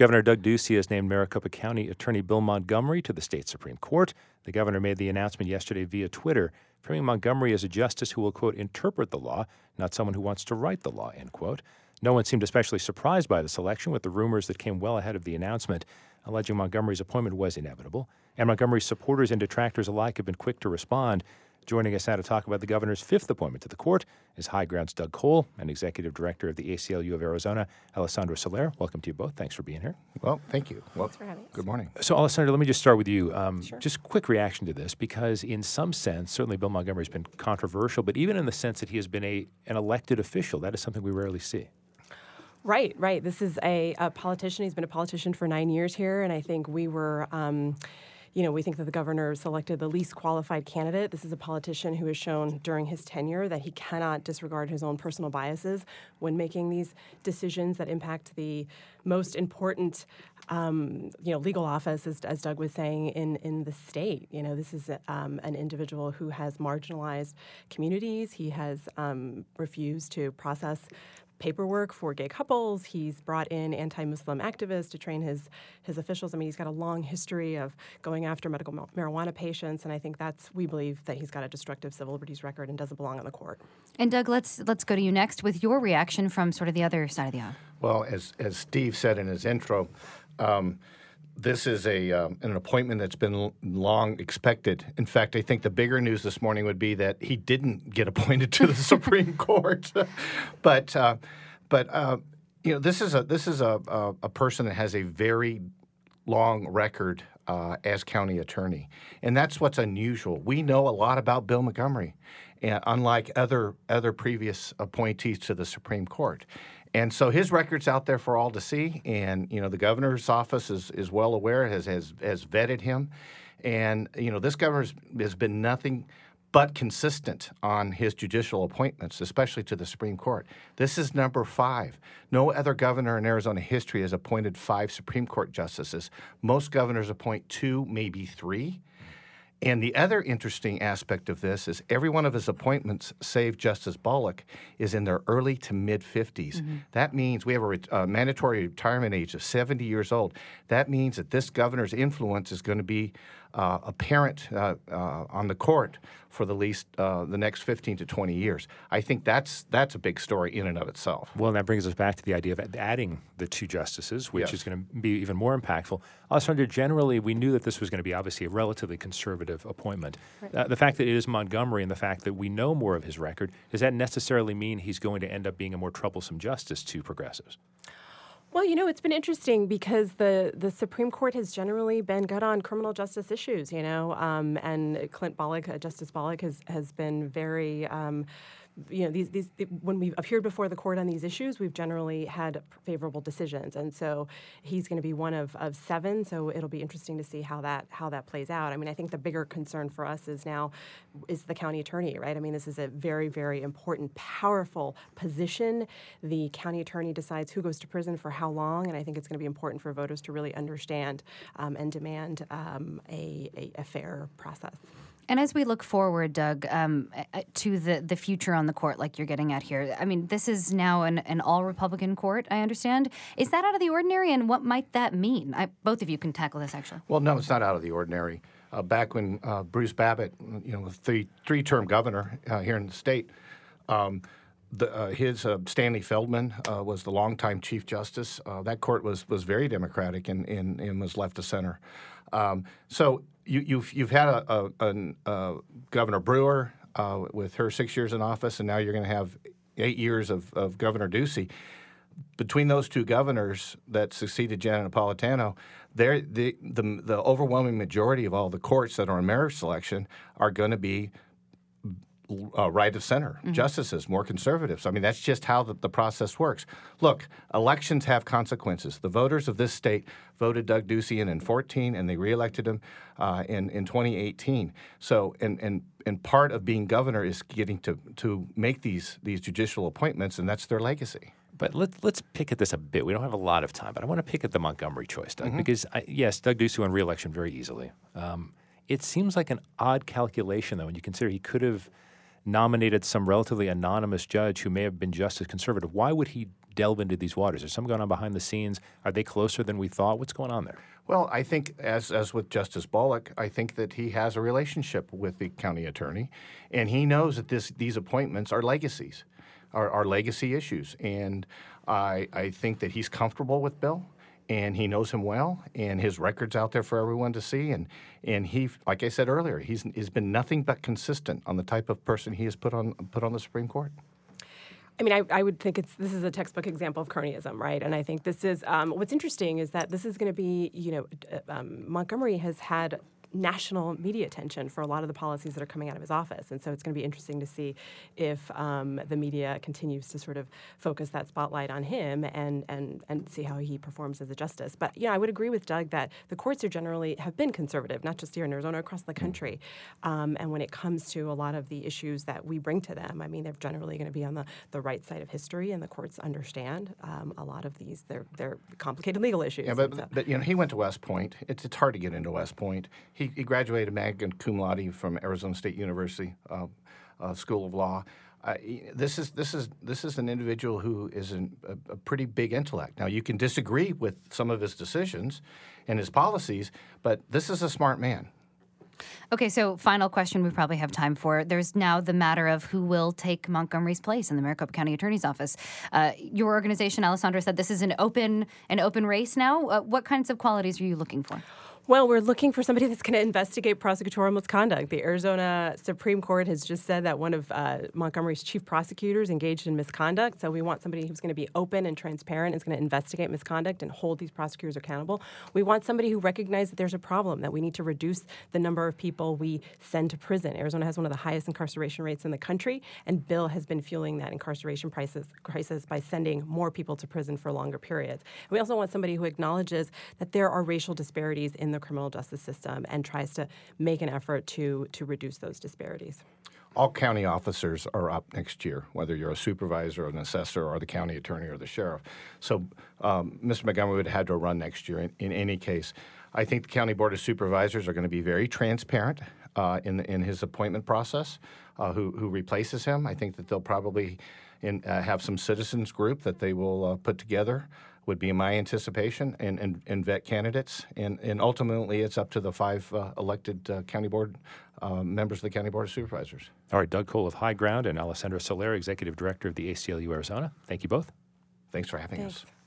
Governor Doug Ducey has named Maricopa County Attorney Bill Montgomery to the state Supreme Court. The governor made the announcement yesterday via Twitter, framing Montgomery as a justice who will, quote, interpret the law, not someone who wants to write the law, end quote. No one seemed especially surprised by the selection, with the rumors that came well ahead of the announcement alleging Montgomery's appointment was inevitable. And Montgomery's supporters and detractors alike have been quick to respond. Joining us now to talk about the governor's fifth appointment to the court is High Ground's Doug Cole and Executive Director of the ACLU of Arizona, Alessandro Soler. Welcome to you both. Thanks for being here. Well, thank you. Well, Thanks for having us. Good morning. So, Alessandro, let me just start with you. Sure. Just quick reaction to this, because in some sense, certainly Bill Montgomery's been controversial, but even in the sense that he has been an elected official, that is something we rarely see. Right. This is a politician. He's been a politician for 9 years here, and I think we were, we think that the governor selected the least qualified candidate. This is a politician who has shown during his tenure that he cannot disregard his own personal biases when making these decisions that impact the most important, legal office, as Doug was saying, in the state. This is an individual who has marginalized communities. He has refused to process paperwork for gay couples. He's brought in anti-Muslim activists to train his officials. I mean, he's got a long history of going after medical marijuana patients, and I think we believe that he's got a destructive civil liberties record and doesn't belong on the court. And Doug, let's go to you next with your reaction from sort of the other side of the aisle. Well, as Steve said in his intro, this is an appointment that's been long expected. In fact, I think the bigger news this morning would be that he didn't get appointed to the Supreme Court. But this is a person that has a very long record as county attorney, and that's what's unusual. We know a lot about Bill Montgomery, unlike other previous appointees to the Supreme Court. And so his record's out there for all to see, and the governor's office is well aware, has vetted him, and this governor has been nothing but consistent on his judicial appointments, especially to the Supreme Court. This is number 5. No other governor in Arizona history has appointed 5 Supreme Court justices. Most governors appoint 2, maybe 3. And the other interesting aspect of this is every one of his appointments, save Justice Bullock, is in their early to mid-50s. Mm-hmm. That means we have a mandatory retirement age of 70 years old. That means that this governor's influence is going to be apparent on the court for the next 15 to 20 years. I think that's a big story in and of itself. Well, and that brings us back to the idea of adding the 2 justices, which Yes. is going to be even more impactful. Alessandro, generally, we knew that this was going to be obviously a relatively conservative appointment. Right. The fact that it is Montgomery and the fact that we know more of his record, does that necessarily mean he's going to end up being a more troublesome justice to progressives? Well, it's been interesting because the Supreme Court has generally been good on criminal justice issues, and Justice Bullock has been very when we've appeared before the court on these issues, we've generally had favorable decisions, and so he's going to be one of 7. So it'll be interesting to see how that plays out. I mean, I think the bigger concern for us is the county attorney, right? I mean, this is a very, very important, powerful position. The county attorney decides who goes to prison for how long, and I think it's going to be important for voters to really understand and demand a fair process. And as we look forward, Doug, to the future on the court, like you're getting at here, I mean, this is now an all-Republican court, I understand. Is that out of the ordinary, and what might that mean? Both of you can tackle this, actually. Well, no, it's not out of the ordinary. Back when Bruce Babbitt, was three-term governor here in the state, his Stanley Feldman was the longtime Chief Justice. That court was very Democratic and was left to center. So you've had a Governor Brewer with her 6 years in office, and now you're going to have 8 years of Governor Ducey. Between those 2 governors that succeeded Janet Napolitano, the overwhelming majority of all the courts that are on merit selection are going to be right of center justices, more conservatives. I mean, that's just how the process works. Look, elections have consequences. The voters of this state voted Doug Ducey in 2014, and they reelected him in 2018. So, and part of being governor is getting to make these judicial appointments, and that's their legacy. But let's pick at this a bit. We don't have a lot of time, but I want to pick at the Montgomery choice, Doug, because, yes, Doug Ducey won re-election very easily. It seems like an odd calculation, though, when you consider he could have nominated some relatively anonymous judge who may have been just as conservative. Why would he delve into these waters? Is something going on behind the scenes? Are they closer than we thought? What's going on there? Well, I think, as with Justice Bullock, I think that he has a relationship with the county attorney, and he knows that these appointments are legacies, are legacy issues. And I think that he's comfortable with Bill, and he knows him well, and his record's out there for everyone to see. And he, like I said earlier, he's been nothing but consistent on the type of person he has put on the Supreme Court. I mean, I would think this is a textbook example of cronyism, right? And I think this is what's interesting is that this is going to be, Montgomery has had national media attention for a lot of the policies that are coming out of his office. And so it's going to be interesting to see if the media continues to sort of focus that spotlight on him and see how he performs as a justice. But, I would agree with Doug that the courts have been conservative, not just here in Arizona, across the country. And when it comes to a lot of the issues that we bring to them, I mean, they're generally going to be on the right side of history, and the courts understand a lot of these. They're complicated legal issues. Yeah, but he went to West Point. It's hard to get into West Point. He graduated magna cum laude from Arizona State University School of Law. This is an individual who is a pretty big intellect. Now, you can disagree with some of his decisions and his policies, but this is a smart man. Okay, so final question we probably have time for. There's now the matter of who will take Montgomery's place in the Maricopa County Attorney's Office. Your organization, Alessandra, said this is an open race now. What kinds of qualities are you looking for? Well, we're looking for somebody that's going to investigate prosecutorial misconduct. The Arizona Supreme Court has just said that one of Montgomery's chief prosecutors engaged in misconduct. So we want somebody who's going to be open and transparent, is going to investigate misconduct and hold these prosecutors accountable. We want somebody who recognizes that there's a problem, that we need to reduce the number of people we send to prison. Arizona has one of the highest incarceration rates in the country, and Bill has been fueling that incarceration crisis by sending more people to prison for longer periods. And we also want somebody who acknowledges that there are racial disparities in the criminal justice system and tries to make an effort to reduce those disparities. All county officers are up next year, whether you're a supervisor or an assessor or the county attorney or the sheriff. So Mr. Montgomery would have had to run next year in any case. I think the County Board of Supervisors are going to be very transparent in his appointment process, who replaces him. I think that they'll probably have some citizens group that they will put together, would be my anticipation, and vet candidates. And ultimately, it's up to the 5 elected county board members of the County Board of Supervisors. All right, Doug Cole of High Ground and Alessandra Soler, Executive Director of the ACLU Arizona. Thank you both. Thanks for having us.